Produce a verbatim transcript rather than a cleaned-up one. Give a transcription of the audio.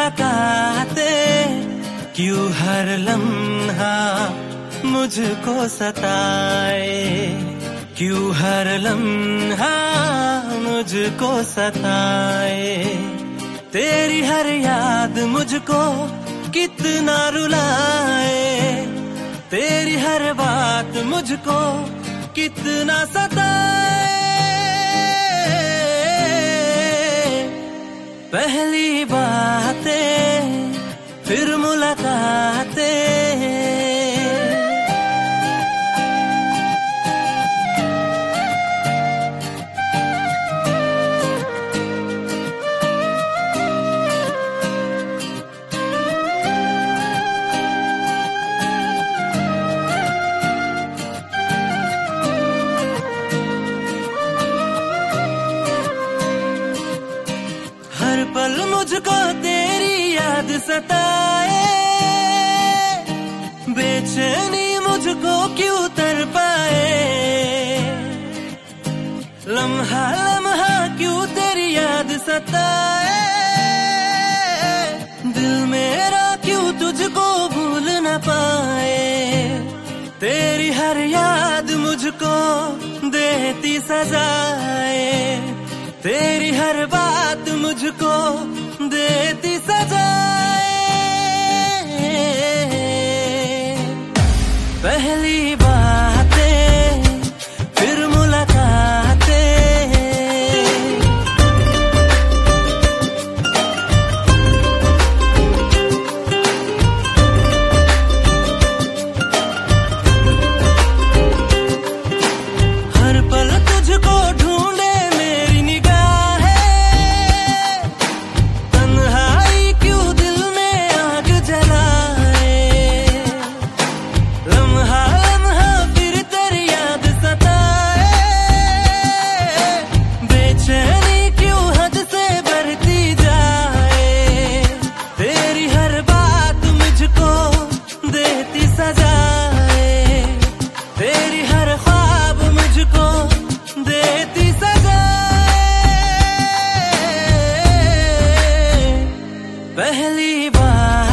मुलाकातें क्यों हर लम्हा मुझको सताए, क्यों हर लम्हा मुझको सताए। तेरी हर याद मुझको कितना रुलाए, तेरी हर बात मुझको कितना सताए। पहली बातें फिर मुलाकातें, हर पल मुझको तेरी याद सताए। बेचैनी मुझको क्यों तड़पाए, लम्हा लम्हा क्यों तेरी याद सताए। दिल मेरा क्यों तुझको भूल न पाए, तेरी हर याद मुझको देती सजाए, तेरी हर बात मुझको देती सजाए। पहली बातें फिर मुलाकातें, हर पल तुझको ढूंढे मेरी निगाहें, तन्हाई क्यों दिल में आग जलाए। लम्हा लम्हा फिर तेरी याद सताए, बेचैनी क्यों हद से बढ़ती जाए। तेरी हर बात मुझको देती सजाए, तेरी हर ख्वाब मुझको देती सजाए। पहली बार